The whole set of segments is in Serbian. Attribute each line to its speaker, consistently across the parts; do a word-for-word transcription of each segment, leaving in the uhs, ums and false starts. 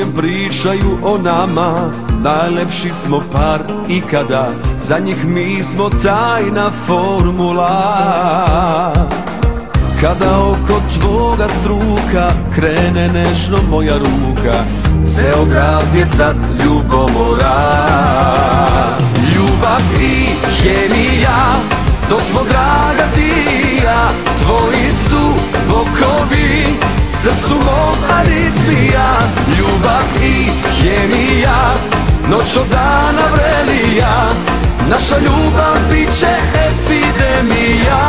Speaker 1: Čujem pričaju o nama, najlepši smo par ikada, za njih mi smo tajna formula. Kada oko tvoga struka krene nežno moja ruka, ceo grad je tad ljubomora. Ljubav i hemija, to smo draga ti i ja, tvoji su bokovi, srcu mom aritmija. Ljubav i hemija, noć od dana vrelija, naša ljubav bit će epidemija.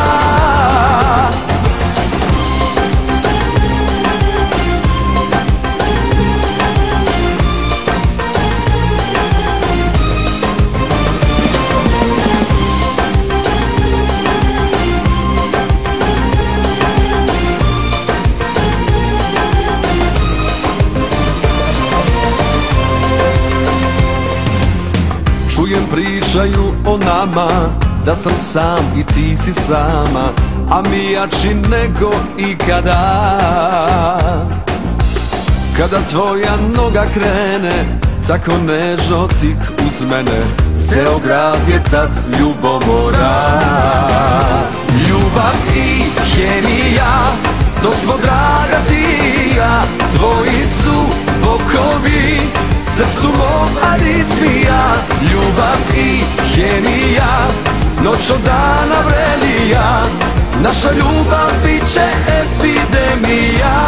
Speaker 1: Čujem pričaju o nama, da sam sam i ti si sama, a mi jači nego ikada. Kada tvoja noga krene, tako nežno tik uz mene, ceo grad je tad ljubomora. Ljubav i hemija, to smo draga ti i ja, tvoji su bokovi, srcu mom aritmija. Ljubav i hemija, noć od dana vrelija, naša ljubav bit će epidemija.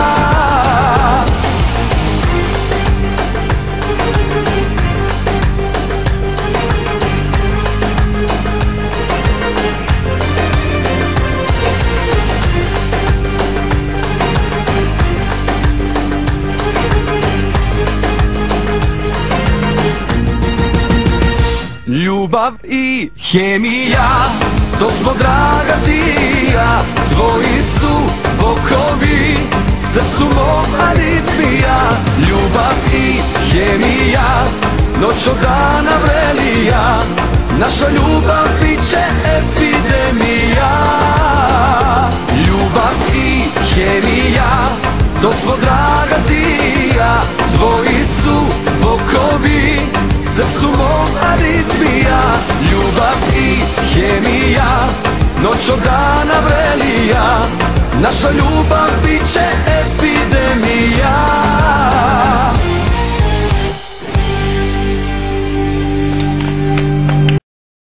Speaker 1: Ljubav i hemija, to smo draga ti i ja, tvoji su bokovi, srcu mom aritmija. Ljubav i hemija, noć od dana vrelija, naša ljubav bit će epidemija. Ljubav i hemija, to smo draga ti i ja, tvoji su bokovi, srcu mom aritmija. Ljubav i hemija, noć od dana vrelija, naša ljubav bit će epidemija.